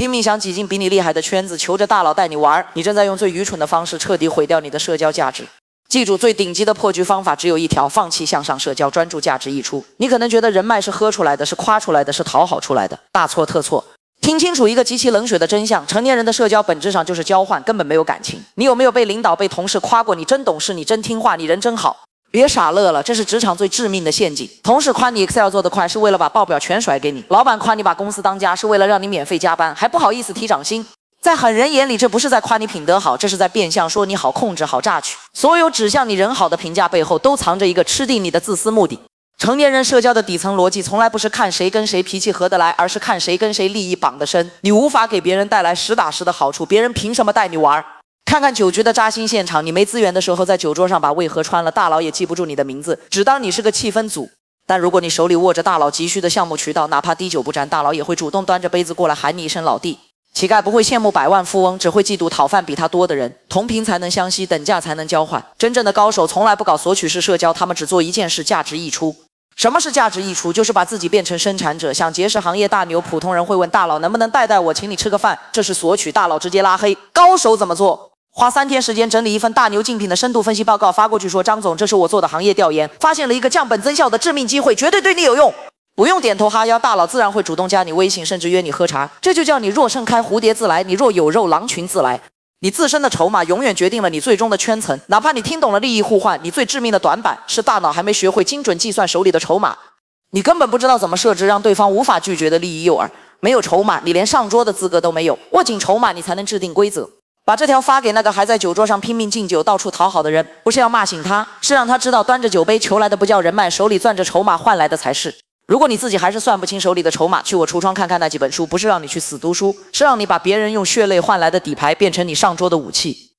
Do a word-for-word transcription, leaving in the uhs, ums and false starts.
拼命想挤进比你厉害的圈子，求着大佬带你玩，你正在用最愚蠢的方式彻底毁掉你的社交价值。记住，最顶级的破局方法只有一条：放弃向上社交，专注价值溢出。你可能觉得人脉是喝出来的，是夸出来的，是讨好出来的，大错特错。听清楚一个极其冷血的真相：成年人的社交本质上就是交换，根本没有感情。你有没有被领导、被同事夸过？你真懂事，你真听话，你人真好。别傻乐了，这是职场最致命的陷阱。同事夸你 Excel 做得快，是为了把报表全甩给你；老板夸你把公司当家，是为了让你免费加班，还不好意思提涨薪。在狠人眼里，这不是在夸你品德好，这是在变相说你好控制、好榨取。所有指向你人好的评价背后，都藏着一个吃定你的自私目的。成年人社交的底层逻辑，从来不是看谁跟谁脾气合得来，而是看谁跟谁利益绑得深。你无法给别人带来实打实的好处，别人凭什么带你玩？看看酒局的扎心现场，你没资源的时候，在酒桌上把胃喝穿了，大佬也记不住你的名字，只当你是个气氛组。但如果你手里握着大佬急需的项目渠道，哪怕滴酒不沾，大佬也会主动端着杯子过来喊你一声老弟。乞丐不会羡慕百万富翁，只会嫉妒讨饭比他多的人。同频才能相吸，等价才能交换。真正的高手从来不搞索取式社交，他们只做一件事：价值溢出。什么是价值溢出？就是把自己变成生产者。想结识行业大牛，普通人会问大佬能不能带带我，请你吃个饭，这是索取，大佬直接拉黑。高手怎么做？花三天时间整理一份大牛竞品的深度分析报告发过去，说张总，这是我做的行业调研，发现了一个降本增效的致命机会，绝对对你有用。不用点头哈腰，大佬自然会主动加你微信，甚至约你喝茶。这就叫你若盛开，蝴蝶自来；你若有肉，狼群自来。你自身的筹码永远决定了你最终的圈层。哪怕你听懂了利益互换，你最致命的短板是大脑还没学会精准计算手里的筹码。你根本不知道怎么设置让对方无法拒绝的利益诱饵。没有筹码，你连上桌的资格都没有。握紧筹码，你才能制定规则。把这条发给那个还在酒桌上拼命敬酒、到处讨好的人，不是要骂醒他，是让他知道端着酒杯求来的不叫人脉，手里攥着筹码换来的才是。如果你自己还是算不清手里的筹码，去我橱窗看看那几本书，不是让你去死读书，是让你把别人用血泪换来的底牌变成你上桌的武器。